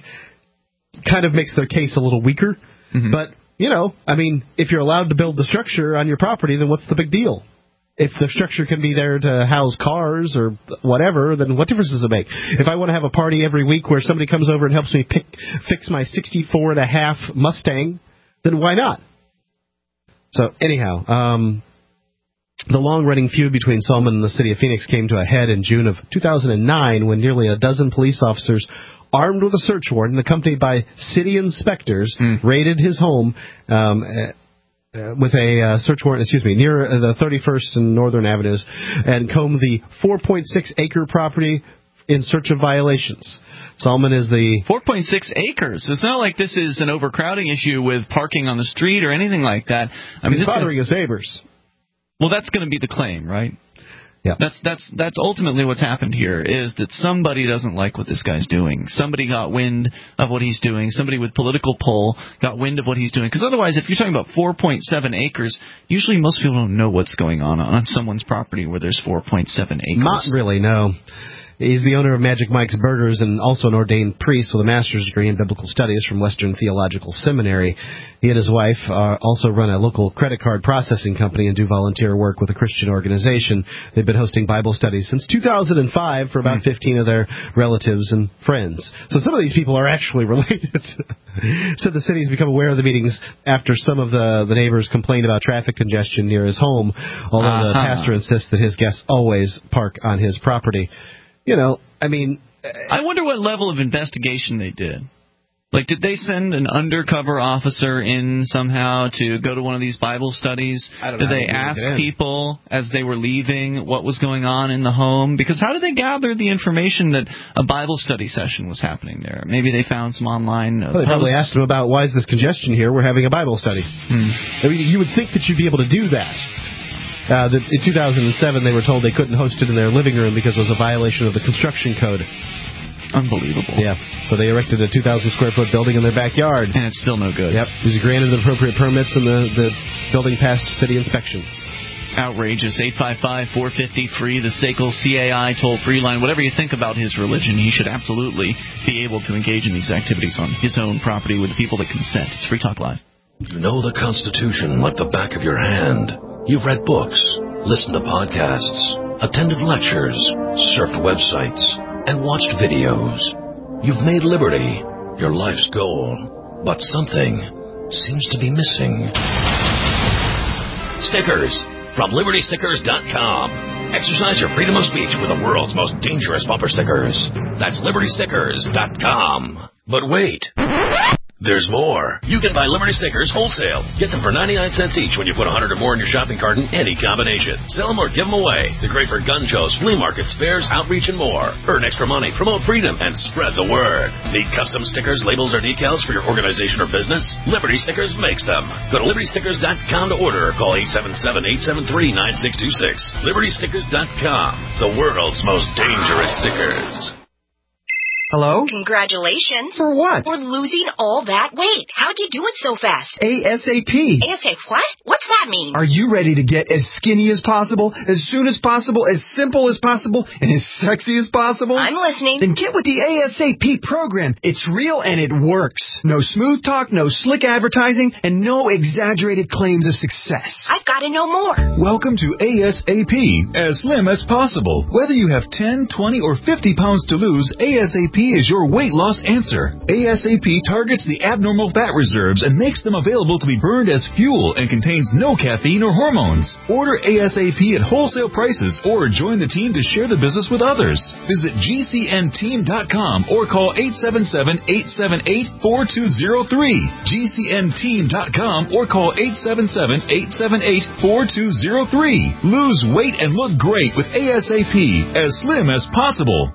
kind of makes their case a little weaker. Mm-hmm. But, I mean, if you're allowed to build the structure on your property, then what's the big deal? If the structure can be there to house cars or whatever, then what difference does it make? If I want to have a party every week where somebody comes over and helps me fix my 64.5 Mustang, then why not? So anyhow, the long-running feud between Salman and the city of Phoenix came to a head in June of 2009 when nearly a dozen police officers armed with a search warrant and accompanied by city inspectors raided his home with a search warrant, near the 31st and Northern Avenues, and combed the 4.6-acre property in search of violations. Salman is the 4.6 acres. It's not like this is an overcrowding issue with parking on the street or anything like that. I mean, he's bothering his neighbors. Well, that's going to be the claim, right? Yeah. That's ultimately what's happened here, is that somebody doesn't like what this guy's doing. Somebody got wind of what he's doing. Somebody with political pull got wind of what he's doing. Because otherwise, if you're talking about 4.7 acres, usually most people don't know what's going on someone's property where there's 4.7 acres. Not really, no. He's the owner of Magic Mike's Burgers and also an ordained priest with a master's degree in biblical studies from Western Theological Seminary. He and his wife also run a local credit card processing company and do volunteer work with a Christian organization. They've been hosting Bible studies since 2005 for about 15 of their relatives and friends. So some of these people are actually related. So the city's become aware of the meetings after some of the neighbors complained about traffic congestion near his home, although the pastor insists that his guests always park on his property. You know, I mean... I wonder what level of investigation they did. Like, did they send an undercover officer in somehow to go to one of these Bible studies? I don't know. Did they ask people as they were leaving what was going on in the home? Because how did they gather the information that a Bible study session was happening there? Maybe they found some online They probably asked them about, why is this congestion here? We're having a Bible study. I mean, you would think that you'd be able to do that. In 2007, they were told they couldn't host it in their living room because it was a violation of the construction code. Unbelievable. Yeah. So they erected a 2,000-square-foot building in their backyard. And it's still no good. Yep. It was granted the appropriate permits, and the building passed city inspection. Outrageous. 855-450-FREE, the SACL CAI toll-free line. Whatever you think about his religion, he should absolutely be able to engage in these activities on his own property with the people that consent. It's Free Talk Live. You know the Constitution like the back of your hand. You've read books, listened to podcasts, attended lectures, surfed websites, and watched videos. You've made liberty your life's goal, but something seems to be missing. Stickers from LibertyStickers.com. Exercise your freedom of speech with the world's most dangerous bumper stickers. That's LibertyStickers.com. But wait. There's more. You can buy Liberty stickers wholesale. Get them for 99 cents each when you put 100 or more in your shopping cart in any combination. Sell them or give them away. They're great for gun shows, flea markets, fairs, outreach, and more. Earn extra money, promote freedom, and spread the word. Need custom stickers, labels, or decals for your organization or business? Liberty Stickers makes them. Go to LibertyStickers.com to order or call 877-873-9626. LibertyStickers.com. The world's most dangerous stickers. Hello? Congratulations. For what? For losing all that weight. How'd you do it so fast? ASAP. ASAP what? What's that mean? Are you ready to get as skinny as possible, as soon as possible, as simple as possible, and as sexy as possible? I'm listening. Then get with the ASAP program. It's real and it works. No smooth talk, no slick advertising, and no exaggerated claims of success. I've got to know more. Welcome to ASAP, as slim as possible. Whether you have 10, 20, or 50 pounds to lose, ASAP is your weight loss answer. ASAP targets the abnormal fat reserves and makes them available to be burned as fuel and contains no caffeine or hormones. Order ASAP at wholesale prices or join the team to share the business with others. Visit GCNteam.com or call 877-878-4203. GCNteam.com or call 877-878-4203. Lose weight and look great with ASAP, as slim as possible.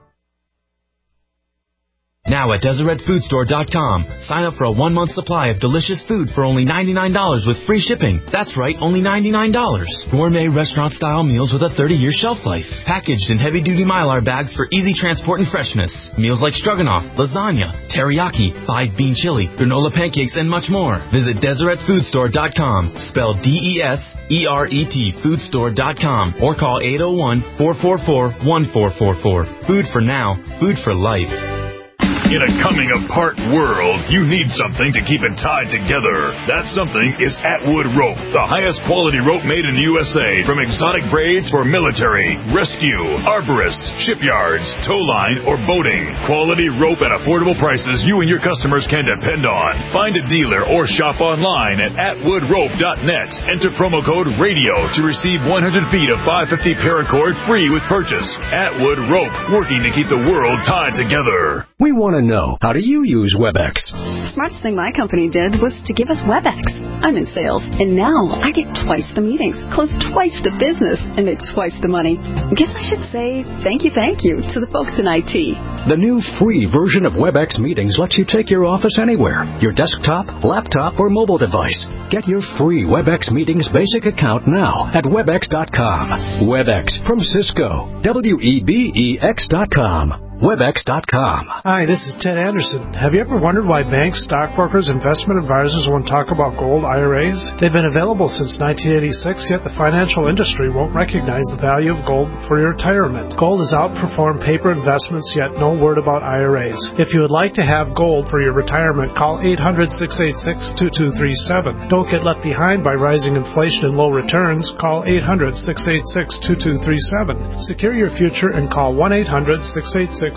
Now at DeseretFoodStore.com, sign up for a 1-month supply of delicious food for only $99 with free shipping. That's right, only $99. Gourmet restaurant-style meals with a 30-year shelf life. Packaged in heavy-duty Mylar bags for easy transport and freshness. Meals like stroganoff, lasagna, teriyaki, 5-bean chili, granola pancakes, and much more. Visit DeseretFoodStore.com, spelled DESERET, foodstore.com, or call 801-444-1444. Food for now, food for life. In a coming-apart world, you need something to keep it tied together. That something is Atwood Rope, the highest quality rope made in the USA, from exotic braids for military, rescue, arborists, shipyards, tow line, or boating. Quality rope at affordable prices you and your customers can depend on. Find a dealer or shop online at atwoodrope.net. Enter promo code RADIO to receive 100 feet of 550 paracord free with purchase. Atwood Rope, working to keep the world tied together. We want to know, how do you use WebEx? Smartest thing my company did was to give us WebEx. I'm in sales, and now I get twice the meetings, close twice the business, and make twice the money. I guess I should say thank you to the folks in IT. The new free version of WebEx Meetings lets you take your office anywhere, your desktop, laptop, or mobile device. Get your free WebEx Meetings basic account now at Webex.com. WebEx from Cisco. WEBEX.com. Webex.com. Hi, this is Ted Anderson. Have you ever wondered why banks, stockbrokers, investment advisors won't talk about gold IRAs? They've been available since 1986, yet the financial industry won't recognize the value of gold for your retirement. Gold has outperformed paper investments, yet no word about IRAs. If you would like to have gold for your retirement, call 800-686-2237. Don't get left behind by rising inflation and low returns. Call 800-686-2237. Secure your future and call 1-800-686-2237.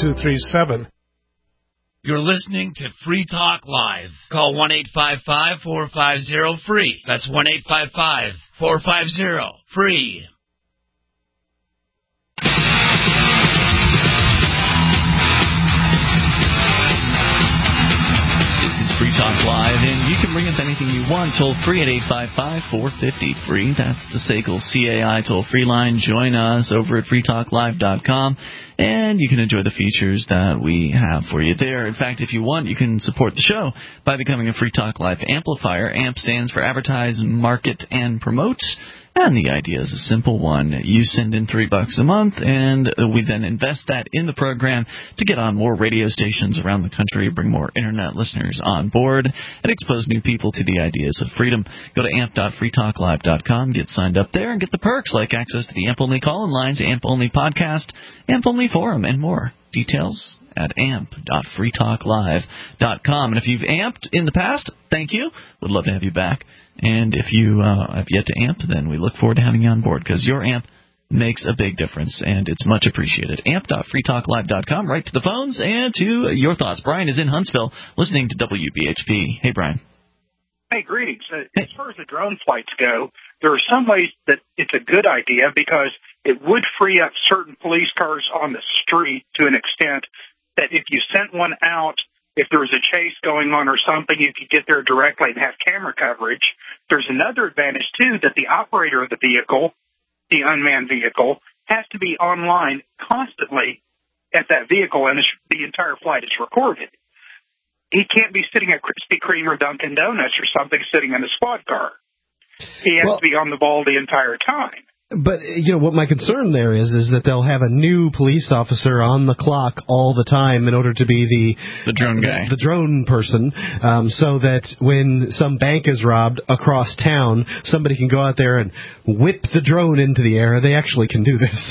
You're listening to Free Talk Live. Call 1-855-450-FREE. That's 1-855-450-FREE. This is Free Talk Live, and you can bring up anything you want toll free at 855-450-FREE. That's the SACL CAI toll-free line. Join us over at freetalklive.com. And you can enjoy the features that we have for you there. In fact, if you want, you can support the show by becoming a Free Talk Live amplifier. AMP stands for Advertise, Market, and Promote. And the idea is a simple one. You send in $3 a month, and we then invest that in the program to get on more radio stations around the country, bring more Internet listeners on board, and expose new people to the ideas of freedom. Go to amp.freetalklive.com, get signed up there, and get the perks like access to the AMP-only call-in lines, AMP-only podcast, AMP-only forum, and more. Details at amp.freetalklive.com. And if you've amped in the past, thank you. Would love to have you back. And if you have yet to amp, then we look forward to having you on board, because your amp makes a big difference, and it's much appreciated. amp.freetalklive.com, right to the phones and to your thoughts. Brian is in Huntsville listening to WBHP. Hey, Brian. Hey, greetings. As far as the drone flights go, there are some ways that it's a good idea, because it would free up certain police cars on the street to an extent that if you sent one out, if there was a chase going on or something, you could get there directly and have camera coverage. There's another advantage, too, that the operator of the vehicle, the unmanned vehicle, has to be online constantly at that vehicle, and the entire flight is recorded. He can't be sitting at Krispy Kreme or Dunkin' Donuts or something sitting in a squad car. He has to be on the ball the entire time. But, what my concern there is that they'll have a new police officer on the clock all the time in order to be the drone guy, the drone person, so that when some bank is robbed across town, somebody can go out there and whip the drone into the air. They actually can do this.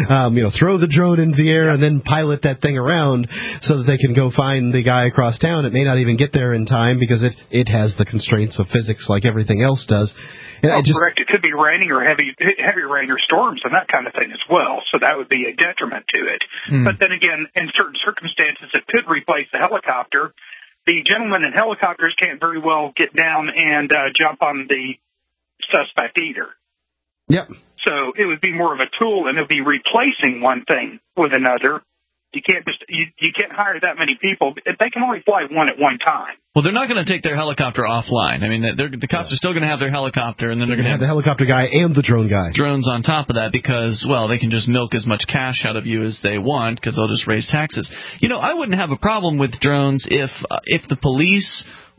Throw the drone into the air and then pilot that thing around so that they can go find the guy across town. It may not even get there in time because it has the constraints of physics like everything else does. Correct. It could be raining or heavy rain or storms and that kind of thing as well, so that would be a detriment to it. But then again, in certain circumstances, it could replace the helicopter. The gentlemen in helicopters can't very well get down and jump on the suspect either. Yep. So it would be more of a tool, and it would be replacing one thing with another. You can't you can't hire that many people. They can only fly one at one time. Well, they're not going to take their helicopter offline. I mean, the cops are still going to have their helicopter, and then they're going to have the helicopter guy and the drone guy. Drones on top of that, because, well, they can just milk as much cash out of you as they want, because they'll just raise taxes. I wouldn't have a problem with drones if the police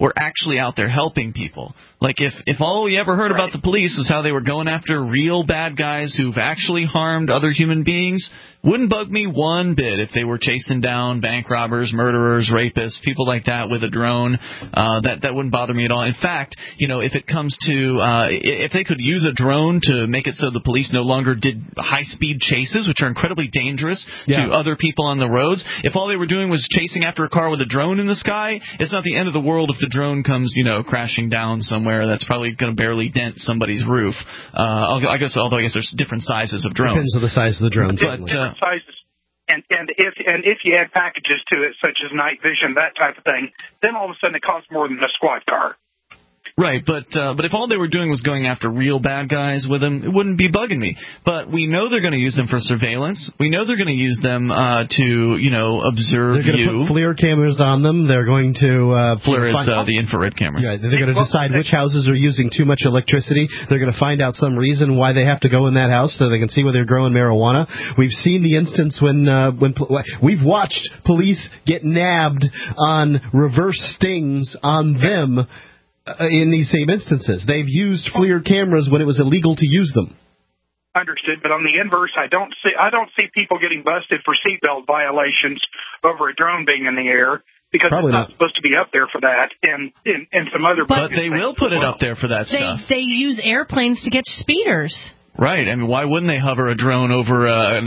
were actually out there helping people. Like if all we ever heard about the police was how they were going after real bad guys who've actually harmed other human beings, wouldn't bug me one bit if they were chasing down bank robbers, murderers, rapists, people like that with a drone. That wouldn't bother me at all. In fact, if it comes to if they could use a drone to make it so the police no longer did high-speed chases, which are incredibly dangerous to other people on the roads, if all they were doing was chasing after a car with a drone in the sky, it's not the end of the world if the drone comes, crashing down somewhere that's probably going to barely dent somebody's roof. I guess there's different sizes of drones. Depends on the size of the drone. But, different sizes. And if you add packages to it, such as night vision, that type of thing, then all of a sudden it costs more than a squad car. Right, but if all they were doing was going after real bad guys with them, it wouldn't be bugging me. But we know they're going to use them for surveillance. We know they're going to use them to observe They're going to put FLIR cameras on them. They're going to FLIR is the infrared cameras. Yeah, they're going to decide which houses are using too much electricity. They're going to find out some reason why they have to go in that house so they can see where they're growing marijuana. We've seen the instance when we've watched police get nabbed on reverse stings on them. In these same instances, they've used FLIR cameras when it was illegal to use them. Understood, but on the inverse, I don't see people getting busted for seatbelt violations over a drone being in the air because Probably it's not supposed to be up there for that, and some other. But they will put it up there for that stuff. They use airplanes to catch speeders. Right. I mean, why wouldn't they hover a drone over an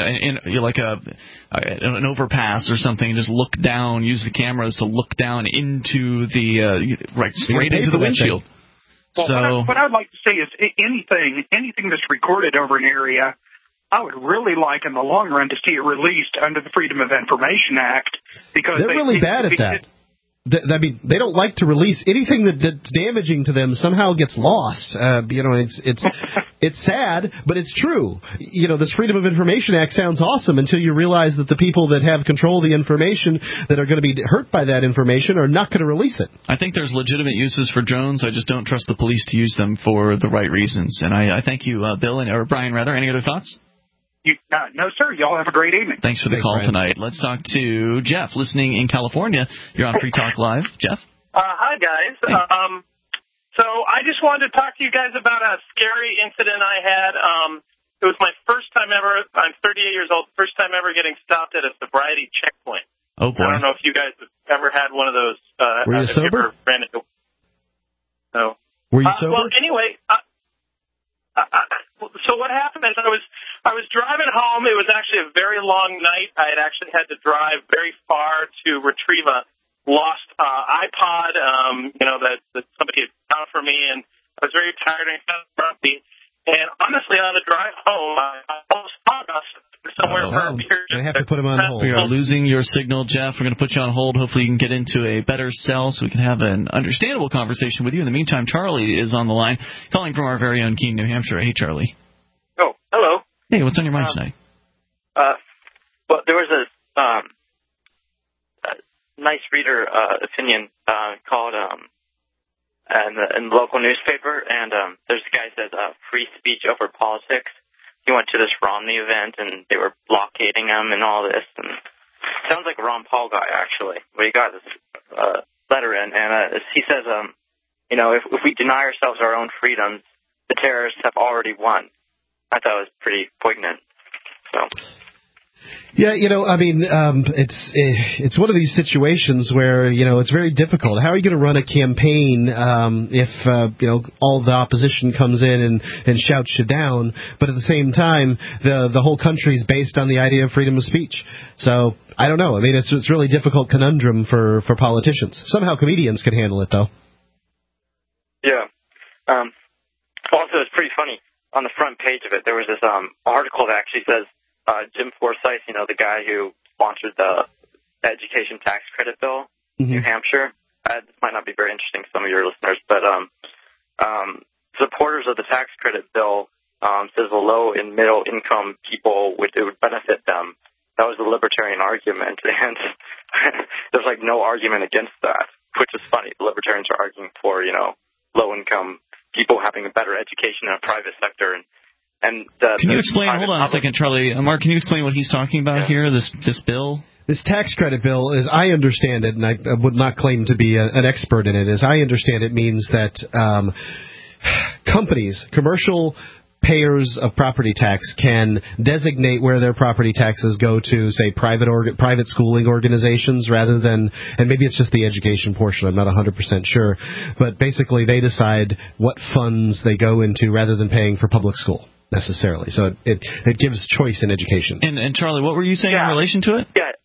overpass or something and just look down, use the cameras to look down into straight into the windshield? Well, what I'd like to see is anything that's recorded over an area, I would really like in the long run to see it released under the Freedom of Information Act because they're really bad at that. I mean, they don't like to release anything that's damaging to them. Somehow gets lost. It's sad, but it's true. This Freedom of Information Act sounds awesome until you realize that the people that have control of the information that are going to be hurt by that information are not going to release it. I think there's legitimate uses for drones. I just don't trust the police to use them for the right reasons. And I thank you, Bill or Brian, rather. Any other thoughts? No, sir. Y'all have a great evening. Thanks for the call tonight. Let's talk to Jeff, listening in California. You're on Free Talk Live. Jeff? Hi, guys. Hey. So I just wanted to talk to you guys about a scary incident I had. It was my first time ever. I'm 38 years old. First time ever getting stopped at a sobriety checkpoint. Oh, boy. I don't know if you guys have ever had one of those. Were you sober? No. Were you sober? Well, anyway, so what happened is I was driving home. It was actually a very long night. I had actually had to drive very far to retrieve a lost iPod, that somebody had found for me, and I was very tired and kind of grumpy. And honestly, on the drive home, I almost thought about somewhere for a period. I have to put him on hold. We are losing your signal, Jeff. We're going to put you on hold. Hopefully you can get into a better cell so we can have an understandable conversation with you. In the meantime, Charlie is on the line, calling from our very own Keene, New Hampshire. Hey, Charlie. Oh, hello. Hey, what's on your mind tonight? Well, there was a nice reader opinion called in the local newspaper, and there's a guy that says free speech over politics. He went to this Romney event, and they were blockading him and all this. And it sounds like a Ron Paul guy, actually. But he got this letter in, and he says, if we deny ourselves our own freedoms, the terrorists have already won. I thought it was pretty poignant. So. Yeah, it's one of these situations where, it's very difficult. How are you going to run a campaign if, all of the opposition comes in and shouts you down, but at the same time, the whole country is based on the idea of freedom of speech. So, I don't know. I mean, it's a really difficult conundrum for politicians. Somehow comedians can handle it, though. Yeah. Also, it's pretty funny. On the front page of it, there was this article that actually says, Jim Forsyth, the guy who sponsored the education tax credit bill in New Hampshire. This might not be very interesting to some of your listeners, but supporters of the tax credit bill says the low and middle income people it would benefit them. That was the libertarian argument, and there's no argument against that, which is funny. The libertarians are arguing for low income people having a better education in a private sector can you explain? Hold on a second, Charlie. Mark, can you explain what he's talking about here? This bill. This tax credit bill, as I understand it, and I would not claim to be an expert in it, as I understand it means that companies, commercial payers of property tax can designate where their property taxes go to, say, private schooling organizations rather than, and maybe it's just the education portion, I'm not 100% sure, but basically they decide what funds they go into rather than paying for public school necessarily. So it gives choice in education. And Charlie, what were you saying in relation to it? Yeah.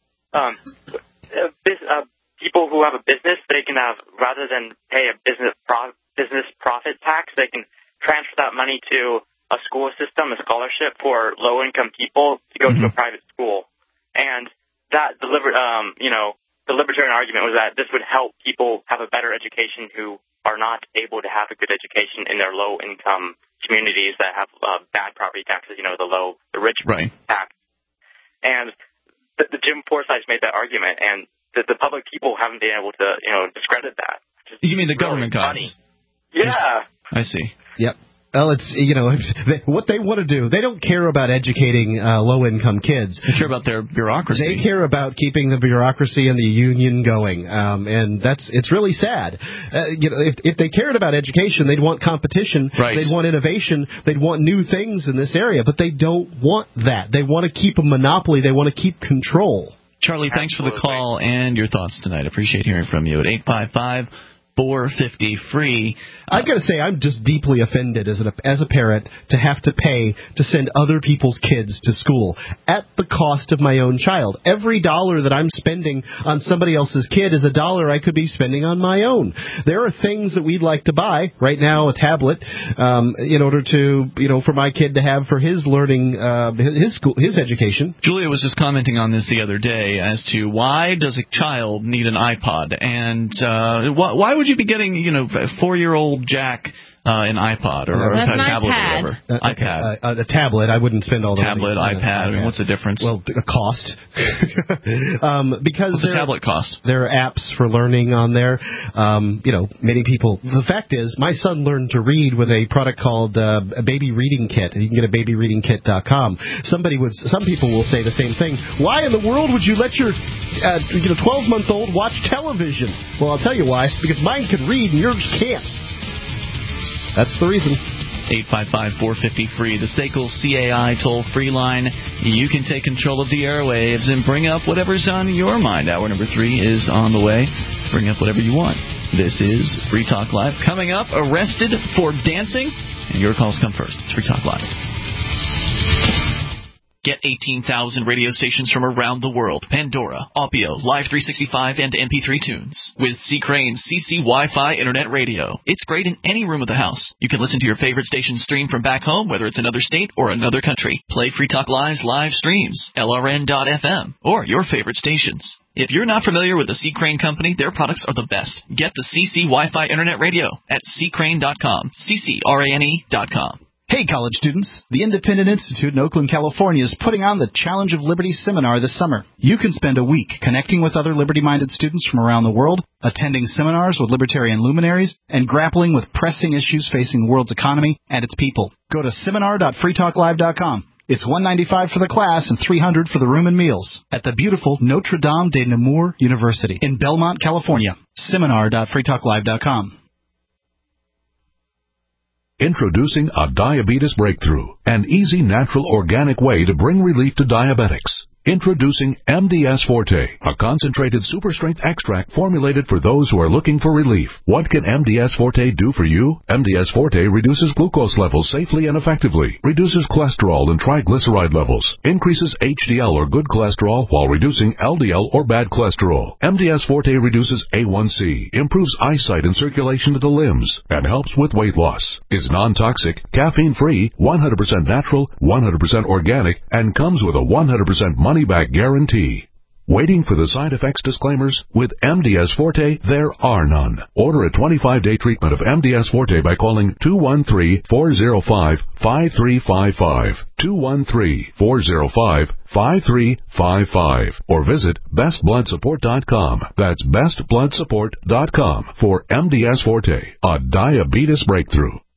People who have a business, they can have, rather than pay a business profit tax, they can transfer that money to a school system, a scholarship for low-income people to go to a private school. And that the libertarian argument was that this would help people have a better education who are not able to have a good education in their low-income communities that have bad property taxes, the rich tax. And the Jim Forsyth made that argument, and the public people haven't been able to, discredit that. You mean the government costs? Yeah. I see. Yep. Well, it's, what they want to do. They don't care about educating low-income kids. They care about their bureaucracy. They care about keeping the bureaucracy and the union going, and it's really sad. If they cared about education, they'd want competition. Right. They'd want innovation. They'd want new things in this area, but they don't want that. They want to keep a monopoly. They want to keep control. Charlie, thanks for the call and your thoughts tonight. Appreciate hearing from you at 855-450-FREE. I've got to say, I'm just deeply offended as a parent to have to pay to send other people's kids to school at the cost of my own child. Every dollar that I'm spending on somebody else's kid is a dollar I could be spending on my own. There are things that we'd like to buy right now, a tablet, in order to, for my kid to have for his learning, his education. Julia was just commenting on this the other day as to why does a child need an iPod, and why would you be getting, a 4-year-old Jack an iPod or a tablet or whatever? iPad. A tablet. I wouldn't spend all the tablet, money. iPad. I mean, what's the difference? Well, a cost. Because what's the tablet cost? There are apps for learning on there. Many people. The fact is, my son learned to read with a product called a Baby Reading Kit. You can get a babyreadingkit.com. Some people will say the same thing. Why in the world would you let your 12-month-old watch television? Well, I'll tell you why. Because mine can read and yours can't. That's the reason. 855-450-FREE, the SACL CAI toll-free line. You can take control of the airwaves and bring up whatever's on your mind. Hour number 3 is on the way. Bring up whatever you want. This is Free Talk Live. Coming up, arrested for dancing. And your calls come first. It's Free Talk Live. Get 18,000 radio stations from around the world. Pandora, Opio, Live 365, and MP3 tunes. With C. Crane's CC Wi-Fi Internet Radio. It's great in any room of the house. You can listen to your favorite station stream from back home, whether it's another state or another country. Play Free Talk Live's live streams, LRN.FM, or your favorite stations. If you're not familiar with the C. Crane Company, their products are the best. Get the CC Wi-Fi Internet Radio at ccrane.com, CCRANE.com. Hey, college students. The Independent Institute in Oakland, California is putting on the Challenge of Liberty seminar this summer. You can spend a week connecting with other liberty-minded students from around the world, attending seminars with libertarian luminaries, and grappling with pressing issues facing the world's economy and its people. Go to seminar.freetalklive.com. It's $195 for the class and $300 for the room and meals at the beautiful Notre Dame de Namur University in Belmont, California. Seminar.freetalklive.com. Introducing a diabetes breakthrough, an easy, natural, organic way to bring relief to diabetics. Introducing MDS Forte, a concentrated super-strength extract formulated for those who are looking for relief. What can MDS Forte do for you? MDS Forte reduces glucose levels safely and effectively, reduces cholesterol and triglyceride levels, increases HDL or good cholesterol while reducing LDL or bad cholesterol. MDS Forte reduces A1C, improves eyesight and circulation to the limbs, and helps with weight loss. Is non-toxic, caffeine-free, 100% natural, 100% organic, and comes with a 100% money-back guarantee. Waiting for the side effects disclaimers? With MDS Forte, there are none. Order a 25-day treatment of MDS Forte by calling 213-405-5355, 213-405-5355, or visit bestbloodsupport.com. That's bestbloodsupport.com for MDS Forte, a diabetes breakthrough.